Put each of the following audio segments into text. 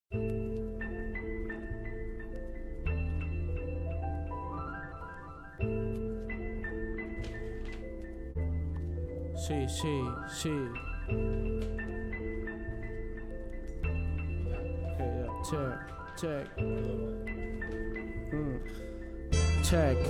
Sí. Check. Check.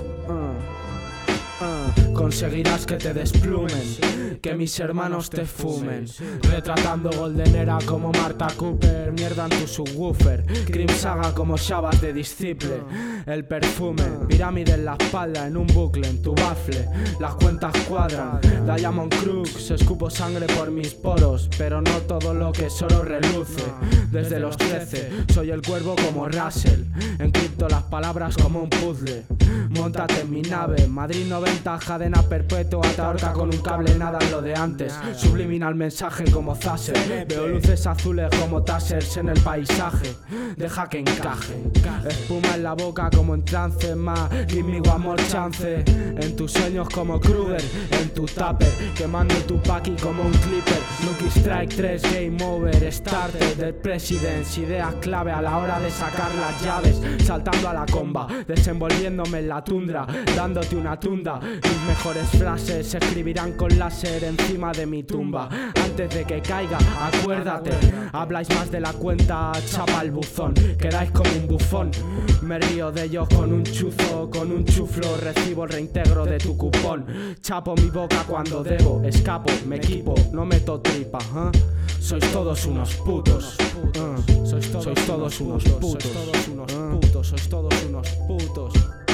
Conseguirás que te desplumen, que mis hermanos te fumen, retratando Golden Era como Marta Cooper, mierda en tu subwoofer, Cream Saga como Shabbat de Disciple, el perfume, pirámide en la espalda en un bucle, en tu bafle, las cuentas cuadran, Diamond Crux, escupo sangre por mis poros, pero no todo lo que es oro reluce, desde los 13, soy el cuervo como Russell, encripto las palabras como un puzzle, móntate en mi nave, Madrid 90, cadena perpetua, te ahorca con un cable, nada en lo de antes, subliminal mensaje como Zasser, veo luces azules como Tassers en el paisaje, deja que encaje, espuma en la boca como en trance, más, give me one more chance, en tus sueños como Kruger, en tu tupper, quemando tu paqui como un clipper, Lucky Strike 3, game over, starter del Presidents, ideas clave a la hora de sacar las llaves, saltando a la comba, desenvolviéndome en la tundra, dándote una tunda, mis mejores frases se escribirán con láser encima de mi tumba, antes de que caiga, acuérdate, habláis más de la cuenta, chapa el buzón, quedáis como un bufón, me río de ellos con un chuzo, con un chuflo, recibo el reintegro de tu cupón, chapo mi boca cuando debo, escapo, me equipo, no meto tripa, sois todos unos putos, sois todos unos putos, sois todos unos putos.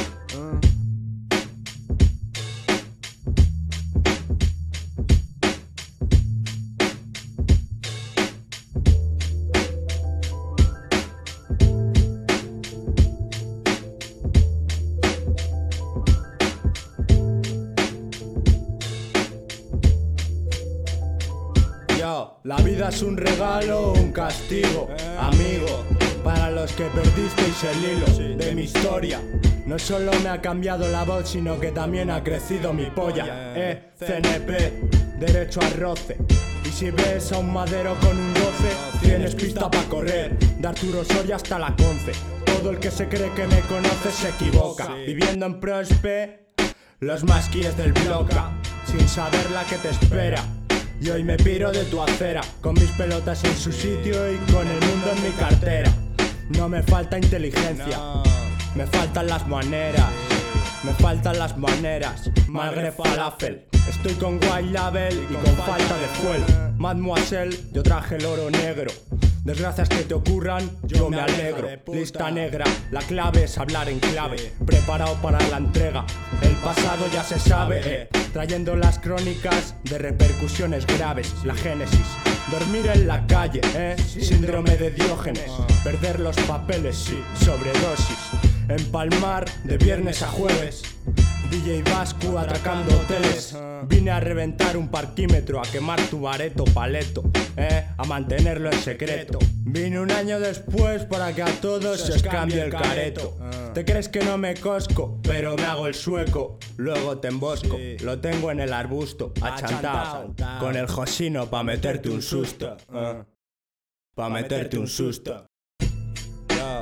La vida es un regalo o un castigo, amigo, para los que perdisteis el hilo de mi historia. No solo me ha cambiado la voz, sino que también ha crecido mi polla. CNP, derecho al roce. Y si ves a un madero con un 12, tienes pista para correr, de Arturo Soria hasta la Conce. Todo el que se cree que me conoce se equivoca. Viviendo en Prospe, los masquíes del bloca, sin saber la que te espera. Y hoy me piro de tu acera, con mis pelotas en su sitio y con el mundo en mi cartera. No me falta inteligencia, me faltan las maneras, me faltan las maneras. Malgré falafel, estoy con white label y con falta de fuel. Mademoiselle, yo traje el oro negro. Desgracias que te ocurran, yo me alegro. Lista negra, la clave es hablar en clave. Preparado para la entrega, el pasado ya se sabe, trayendo las crónicas de repercusiones graves. La génesis, dormir en la calle, síndrome de Diógenes. Perder los papeles, sí, sobredosis. Empalmar de viernes a jueves. DJ Vascu atracando hoteles. Vine a reventar un parquímetro, a quemar tu bareto paleto, a mantenerlo en secreto. Vine un año después para que a todos se os cambie el careto. Te crees que no me cosco, pero me hago el sueco. Luego te embosco, lo tengo en el arbusto, achantao, con el josino pa' meterte un susto, pa' meterte un susto. Yo,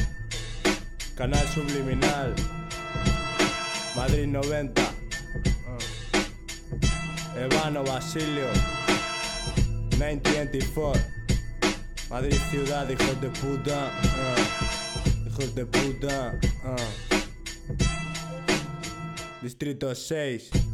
canal subliminal, Madrid 90, Evano Basilio, 1924, Madrid ciudad, hijos de puta, hijos de puta, Distrito 6.